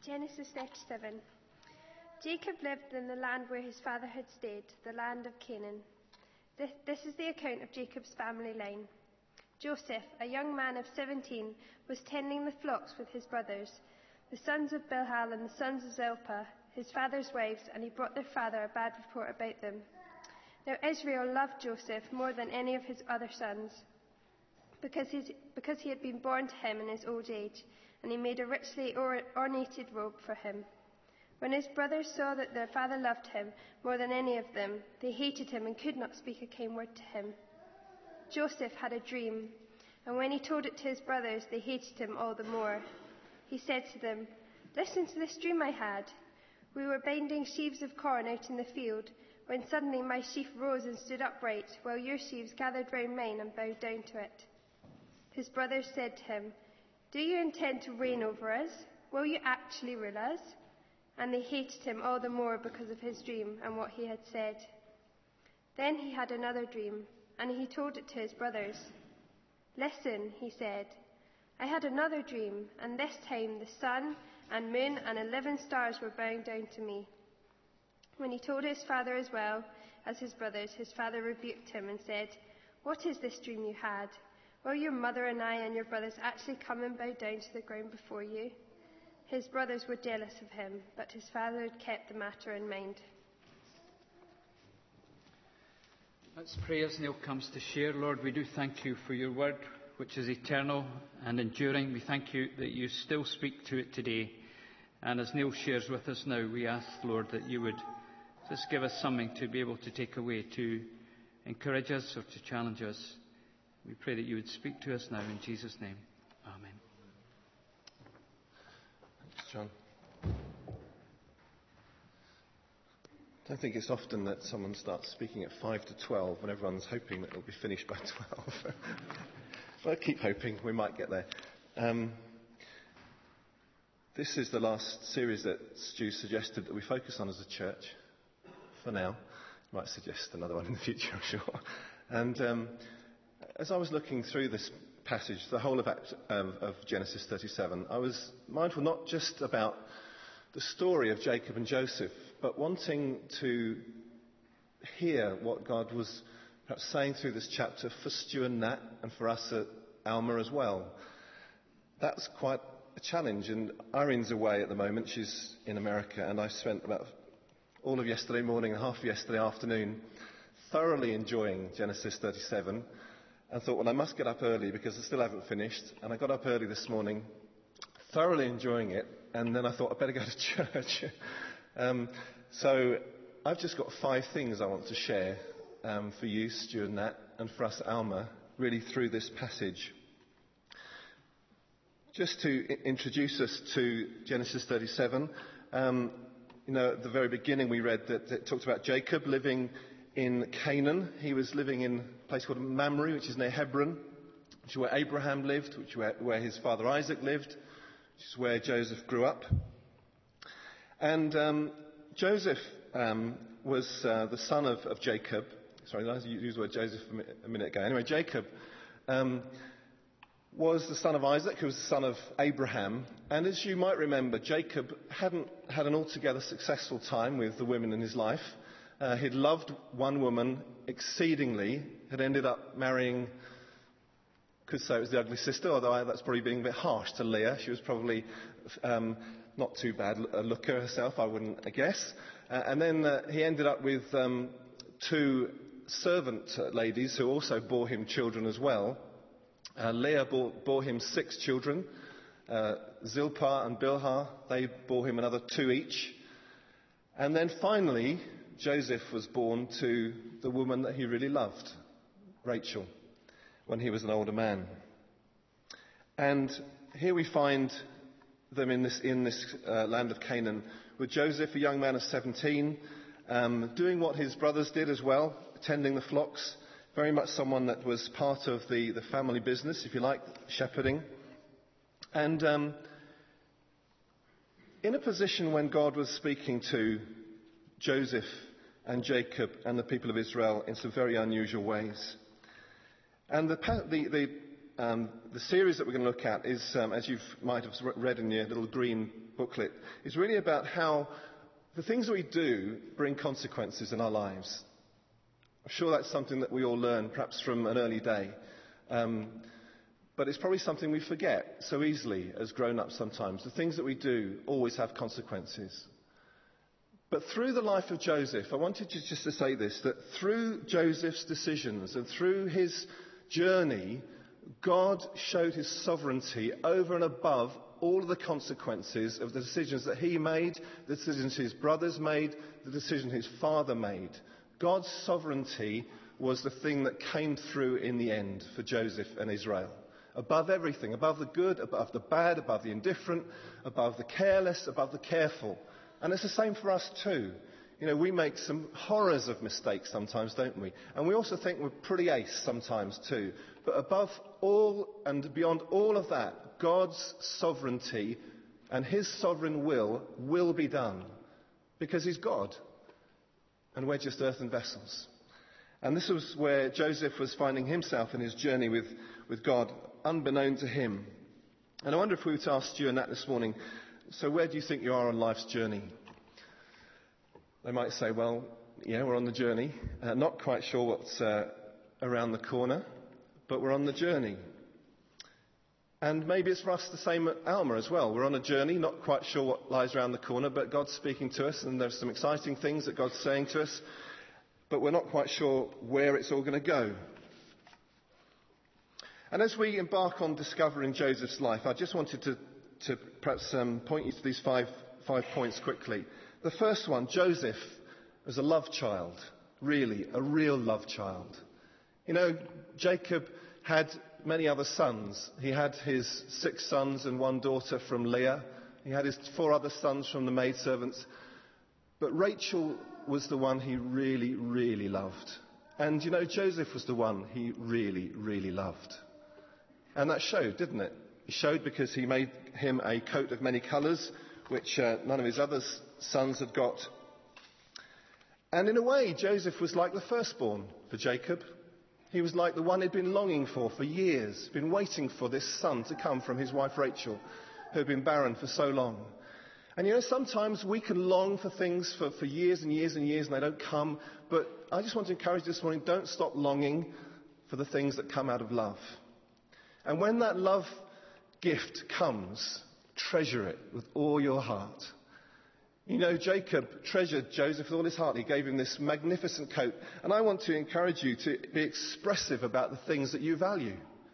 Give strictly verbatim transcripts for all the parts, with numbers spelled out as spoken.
Genesis thirty-seven. Jacob lived in the land where his father had stayed, the land of Canaan. This is the account of Jacob's family line. Joseph, a young man of seventeen, was tending the flocks with his brothers, the sons of Bilhah and the sons of Zilpah, his father's wives, and he brought their father a bad report about them. Now Israel loved Joseph more than any of his other sons, because, his, because he had been born to him in his old age, and he made a richly or, ornated robe for him. When his brothers saw that their father loved him more than any of them, they hated him and could not speak a kind word to him. Joseph had a dream, and when he told it to his brothers, they hated him all the more. He said to them, "Listen to this dream I had. We were binding sheaves of corn out in the field, when suddenly my sheaf rose and stood upright, while your sheaves gathered round mine and bowed down to it." His brothers said to him, "Do you intend to reign over us? Will you actually rule us?" And they hated him all the more because of his dream and what he had said. Then he had another dream, and he told it to his brothers. "Listen," he said, "I had another dream, and this time the sun and moon and eleven stars were bowing down to me." When he told his father as well as his brothers, his father rebuked him and said, "What is this dream you had? Will your mother and I and your brothers actually come and bow down to the ground before you?" His brothers were jealous of him, but his father had kept the matter in mind. Let's pray as Neil comes to share. Lord, we do thank you for your word, which is eternal and enduring. We thank you that you still speak to it today. And as Neil shares with us now, we ask, Lord, that you would just give us something to be able to take away, to encourage us or to challenge us. We pray that you would speak to us now in Jesus' name. Amen. Thanks, John. I don't think it's often that someone starts speaking at five to twelve when everyone's hoping that it'll be finished by twelve. Well, keep hoping, we might get there. Um, this is the last series that Stu suggested that we focus on as a church, for now. He might suggest another one in the future, I'm sure. And um, as I was looking through this passage, the whole of, Act, um, of Genesis thirty-seven, I was mindful not just about the story of Jacob and Joseph, but wanting to hear what God was perhaps saying through this chapter for Stu and Nat, and for us at Alma as well. That's quite a challenge, and Irene's away at the moment. She's in America, and I spent about all of yesterday morning and half of yesterday afternoon thoroughly enjoying Genesis thirty-seven, and thought, well, I must get up early because I still haven't finished. And I got up early this morning, thoroughly enjoying it, and then I thought I'd better go to church. um, so I've just got five things I want to share um, for you, Stu and Nat, and for us at Alma, really through this passage. Just to I- introduce us to Genesis thirty-seven, um, you know, at the very beginning we read that it talked about Jacob living in Canaan. He was living in a place called Mamre, which is near Hebron, which is where Abraham lived, which is where, where his father Isaac lived, which is where Joseph grew up. And um, Joseph um, was uh, the son of, of Jacob. Sorry, I used the word Joseph a, mi- a minute ago. Anyway, Jacob um, was the son of Isaac, who was the son of Abraham. And as you might remember, Jacob hadn't had an altogether successful time with the women in his life. Uh, he'd loved one woman exceedingly, had ended up marrying, could say it was the ugly sister, although I, that's probably being a bit harsh to Leah. She was probably um, not too bad a looker herself, I wouldn't guess. Uh, and then uh, he ended up with um, two servant ladies who also bore him children as well. Uh, Leah bore, bore him six children. Uh, Zilpah and Bilhah, they bore him another two each. And then finally, Joseph was born to the woman that he really loved, Rachel, when he was an older man. And here we find them in this, in this uh, land of Canaan, with Joseph, a young man of seventeen, um, doing what his brothers did as well, tending the flocks, very much someone that was part of the, the family business, if you like, shepherding. And um, in a position when God was speaking to Joseph and Jacob and the people of Israel in some very unusual ways. And the, the, the um, the series that we're going to look at is, um, as you might have read in your little green booklet, is really about how the things that we do bring consequences in our lives. I'm sure that's something that we all learn, perhaps from an early day. Um, but it's probably something we forget so easily as grown-ups sometimes. The things that we do always have consequences. But through the life of Joseph, I wanted to just to say this, that through Joseph's decisions and through his journey, God showed his sovereignty over and above all of the consequences of the decisions that he made, the decisions his brothers made, the decision his father made. God's sovereignty was the thing that came through in the end for Joseph and Israel. Above everything, above the good, above the bad, above the indifferent, above the careless, above the careful. And it's the same for us too. You know, we make some horrors of mistakes sometimes, don't we? And we also think we're pretty ace sometimes too. But above all and beyond all of that, God's sovereignty and his sovereign will will be done. Because he's God. And we're just earthen vessels. And this was where Joseph was finding himself in his journey with, with God, unbeknown to him. And I wonder if we were to ask you and that this morning, so where do you think you are on life's journey? They might say, well, yeah, we're on the journey. Uh, not quite sure what's uh, around the corner, but we're on the journey. And maybe it's for us the same at Alma as well. We're on a journey, not quite sure what lies around the corner, but God's speaking to us, and there's some exciting things that God's saying to us, but we're not quite sure where it's all going to go. And as we embark on discovering Joseph's life, I just wanted to, to perhaps um, point you to these five, five points quickly. The first one, Joseph was a love child, really, a real love child. You know, Jacob had many other sons. He had his six sons and one daughter from Leah. He had his four other sons from the maidservants. But Rachel was the one he really, really loved. And, you know, Joseph was the one he really, really loved. And that showed, didn't it? It showed because he made him a coat of many colours, which uh, none of his other sons had got. And in a way, Joseph was like the firstborn for Jacob. He was like the one he'd been longing for for years, been waiting for this son to come from his wife Rachel, who had been barren for so long. And you know, sometimes we can long for things for, for years and years and years and they don't come. But I just want to encourage you this morning, don't stop longing for the things that come out of love. And when that love gift comes, treasure it with all your heart. You know, Jacob treasured Joseph with all his heart. He gave him this magnificent coat. And I want to encourage you to be expressive about the things that you value.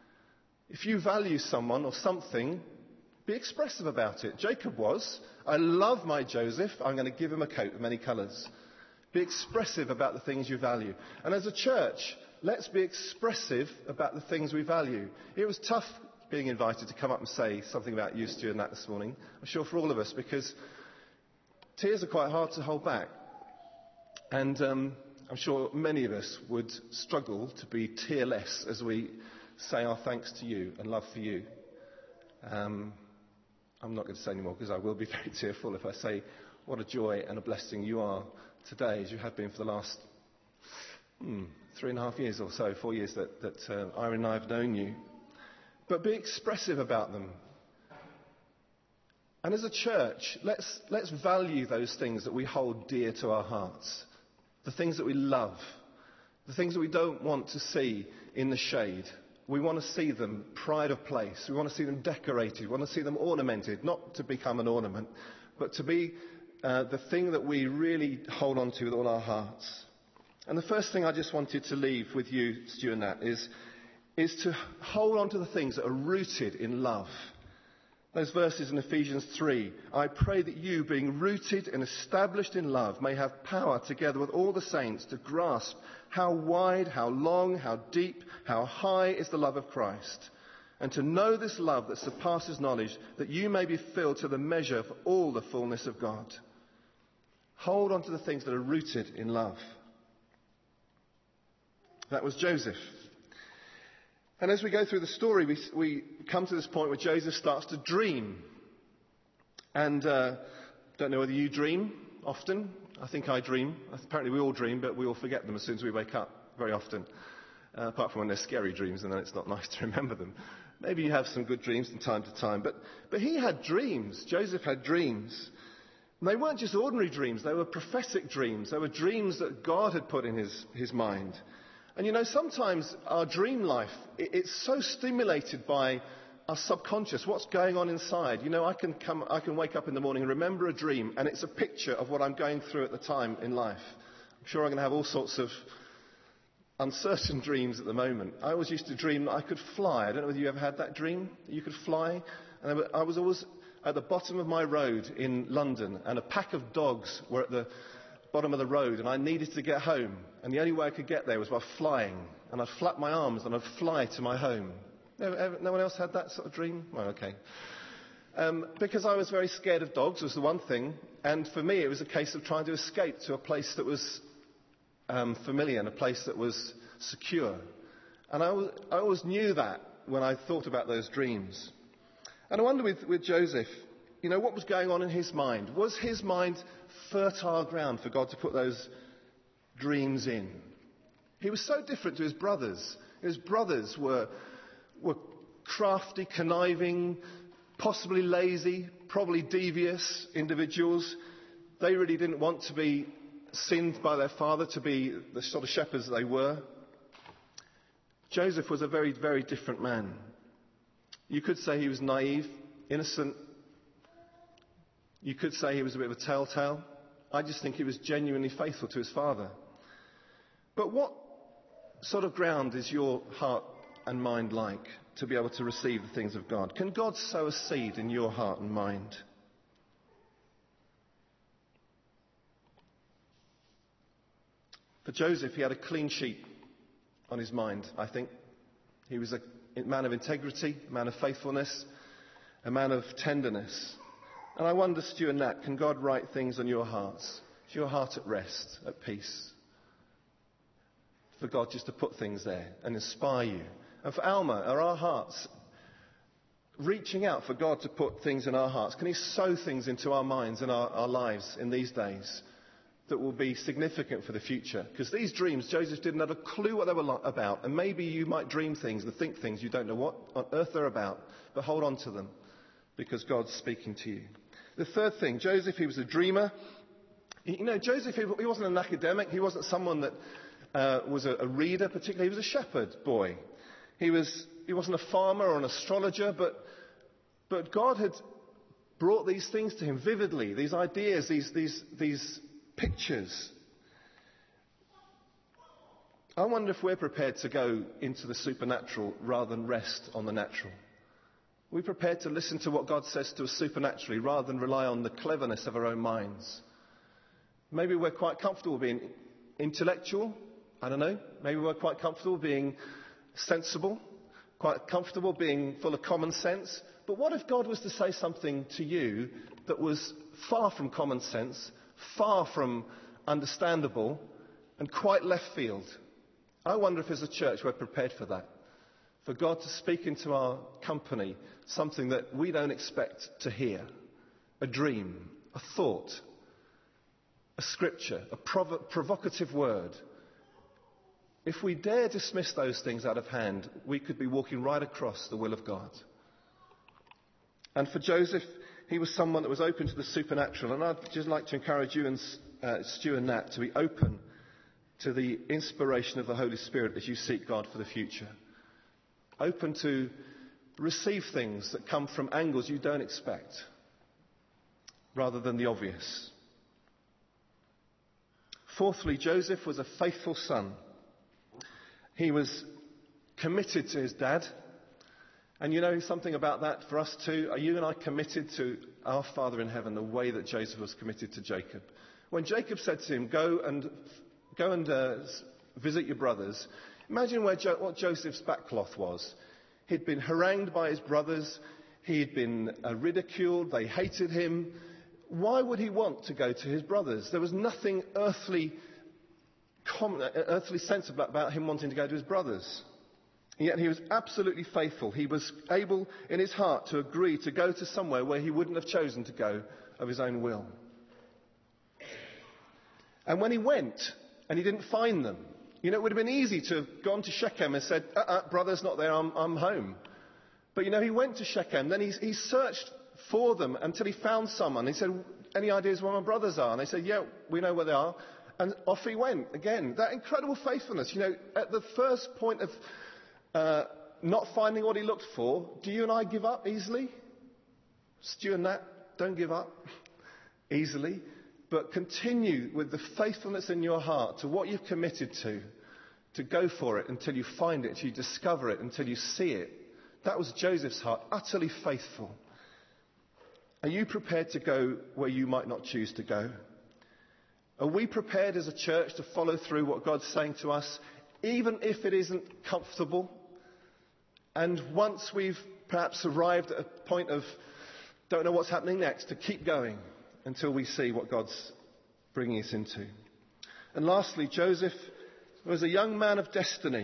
If you value someone or something, be expressive about it. Jacob was. I love my Joseph. I'm going to give him a coat of many colours. Be expressive about the things you value. And as a church, let's be expressive about the things we value. It was tough being invited to come up and say something about you, Stu, and that this morning. I'm sure for all of us, because tears are quite hard to hold back. And um, I'm sure many of us would struggle to be tearless as we say our thanks to you and love for you. Um, I'm not going to say any more because I will be very tearful if I say what a joy and a blessing you are today, as you have been for the last hmm, three and a half years or so, four years that, that uh, Irene and I have known you. But be expressive about them. And as a church, let's, let's value those things that we hold dear to our hearts. The things that we love. The things that we don't want to see in the shade. We want to see them pride of place. We want to see them decorated. We want to see them ornamented. Not to become an ornament, but to be uh, the thing that we really hold on to with all our hearts. And the first thing I just wanted to leave with you, Stu, and that is, is to hold on to the things that are rooted in love. Those verses in Ephesians three, I pray that you, being rooted and established in love, may have power together with all the saints to grasp how wide, how long, how deep, how high is the love of Christ, and to know this love that surpasses knowledge, that you may be filled to the measure of all the fullness of God. Hold on to the things that are rooted in love. That was Joseph. And as we go through the story, we, we come to this point where Joseph starts to dream. And uh, don't know whether you dream often. I think I dream. Apparently we all dream, but we all forget them as soon as we wake up very often. uh, apart from when they're scary dreams, and then it's not nice to remember them. Maybe you have some good dreams from time to time. But, but he had dreams. Joseph had dreams. And they weren't just ordinary dreams. They were prophetic dreams. They were dreams that God had put in his, his mind. And you know, sometimes our dream life, it, it's so stimulated by our subconscious, what's going on inside. You know, I can come, I can wake up in the morning and remember a dream, and it's a picture of what I'm going through at the time in life. I'm sure I'm going to have all sorts of uncertain dreams at the moment. I always used to dream that I could fly. I don't know whether you ever had that dream, that you could fly. And I was always at the bottom of my road in London, and a pack of dogs were at the bottom of the road, and I needed to get home. And the only way I could get there was by flying. And I'd flap my arms and I'd fly to my home. No, no one else had that sort of dream? Well, okay. Um, because I was very scared of dogs was the one thing. And for me, it was a case of trying to escape to a place that was um, familiar and a place that was secure. And I, was, I always knew that when I thought about those dreams. And I wonder with, with Joseph, you know, what was going on in his mind? Was his mind fertile ground for God to put those dreams in? He was so different to his brothers. His brothers were, were crafty, conniving, possibly lazy, probably devious individuals. They really didn't want to be sinned by their father, to be the sort of shepherds they were. Joseph was a very, very different man. You could say he was naive, innocent. You could say he was a bit of a telltale. I just think he was genuinely faithful to his father. But what sort of ground is your heart and mind like to be able to receive the things of God? Can God sow a seed in your heart and mind? For Joseph, he had a clean sheet on his mind, I think. He was a man of integrity, a man of faithfulness, a man of tenderness. And I wonder, Stu and Nat, can God write things on your hearts? Is your heart at rest, at peace? For God just to put things there and inspire you. And for Alma, are our hearts reaching out for God to put things in our hearts? Can he sow things into our minds and our, our lives in these days that will be significant for the future? Because these dreams, Joseph didn't have a clue what they were about. And maybe you might dream things and think things you don't know what on earth they're about. But hold on to them because God's speaking to you. The third thing, Joseph, he was a dreamer. You know, Joseph, he wasn't an academic. He wasn't someone that uh, was a, a reader particularly. He was a shepherd boy. He, was, he wasn't a farmer or an astrologer, but, but God had brought these things to him vividly, these ideas, these, these, these pictures. I wonder if we're prepared to go into the supernatural rather than rest on the natural. Are we prepared to listen to what God says to us supernaturally rather than rely on the cleverness of our own minds? Maybe we're quite comfortable being intellectual. I don't know. Maybe we're quite comfortable being sensible, quite comfortable being full of common sense. But what if God was to say something to you that was far from common sense, far from understandable, and quite left field? I wonder if as a church we're prepared for that. For God to speak into our company something that we don't expect to hear. A dream, a thought, a scripture, a provo- provocative word. If we dare dismiss those things out of hand, we could be walking right across the will of God. And for Joseph, he was someone that was open to the supernatural. And I'd just like to encourage you and uh, Stu and Nat to be open to the inspiration of the Holy Spirit as you seek God for the future. Open to receive things that come from angles you don't expect, rather than the obvious. Fourthly, Joseph was a faithful son. He was committed to his dad. And you know something about that for us too? Are you and I committed to our Father in heaven the way that Joseph was committed to Jacob? When Jacob said to him, go and, go and uh, visit your brothers, imagine where jo- what Joseph's backcloth was. He'd been harangued by his brothers. He'd been uh, ridiculed. They hated him. Why would he want to go to his brothers? There was nothing earthly, common, uh, earthly sensible about him wanting to go to his brothers. And yet he was absolutely faithful. He was able in his heart to agree to go to somewhere where he wouldn't have chosen to go of his own will. And when he went and he didn't find them, You know, it would have been easy to have gone to Shechem and said, uh-uh, brother's not there, I'm, I'm home. But, you know, he went to Shechem. Then he, he searched for them until he found someone. He said, any ideas where my brothers are? And they said, yeah, we know where they are. And off he went again. That incredible faithfulness. You know, at the first point of uh, not finding what he looked for, do you and I give up easily? Stu and Nat, don't give up easily. But continue with the faithfulness in your heart to what you've committed to, to go for it until you find it, until you discover it, until you see it. That was Joseph's heart, utterly faithful. Are you prepared to go where you might not choose to go? Are we prepared as a church to follow through what God's saying to us, even if it isn't comfortable? And once we've perhaps arrived at a point of don't know what's happening next, to keep going until we see what God's bringing us into. And lastly, Joseph was a young man of destiny.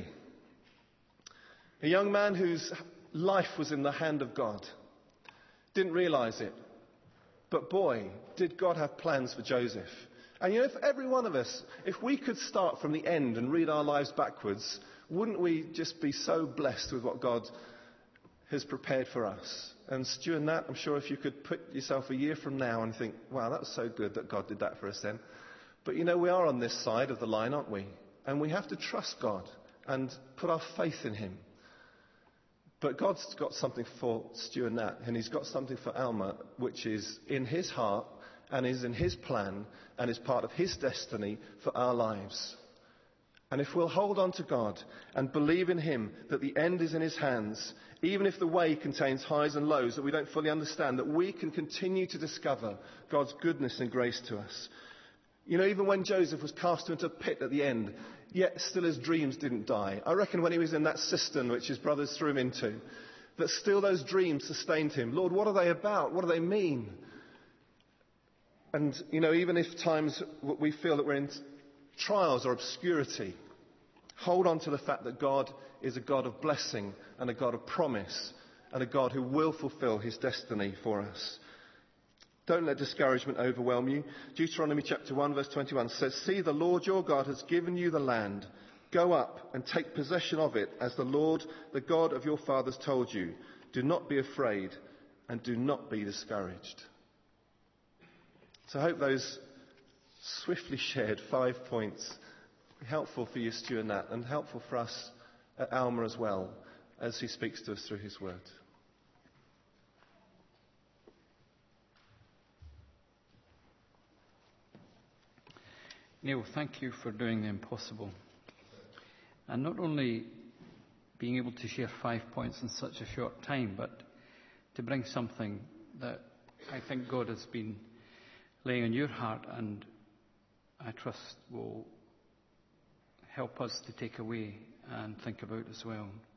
A young man whose life was in the hand of God. Didn't realise it. But boy, did God have plans for Joseph. And you know, for every one of us, if we could start from the end and read our lives backwards, wouldn't we just be so blessed with what God has prepared for us? And Stu and Nat, I'm sure if you could put yourself a year from now and think, wow, that was so good that God did that for us then. But you know, we are on this side of the line, aren't we? And we have to trust God and put our faith in him. But God's got something for Stu and Nat, and he's got something for Alma, which is in his heart and is in his plan and is part of his destiny for our lives. And if we'll hold on to God and believe in him that the end is in his hands, even if the way contains highs and lows that we don't fully understand, that we can continue to discover God's goodness and grace to us. You know, even when Joseph was cast into a pit at the end, yet still his dreams didn't die. I reckon when he was in that cistern which his brothers threw him into, that still those dreams sustained him. Lord, what are they about? What do they mean? And, you know, even if times we feel that we're in trials or obscurity, hold on to the fact that God is a God of blessing and a God of promise and a God who will fulfill his destiny for us. Don't let discouragement overwhelm you. Deuteronomy chapter one verse twenty-one says, see, the Lord your God has given you the land. Go up and take possession of it as the Lord, the God of your fathers told you. Do not be afraid and do not be discouraged. So I hope those swiftly shared five points are helpful for you, Stu and Nat, and helpful for us at Alma as well, as he speaks to us through his word. Neil, thank you for doing the impossible. And not only being able to share five points in such a short time, but to bring something that I think God has been laying on your heart and I trust will help us to take away and think about as well.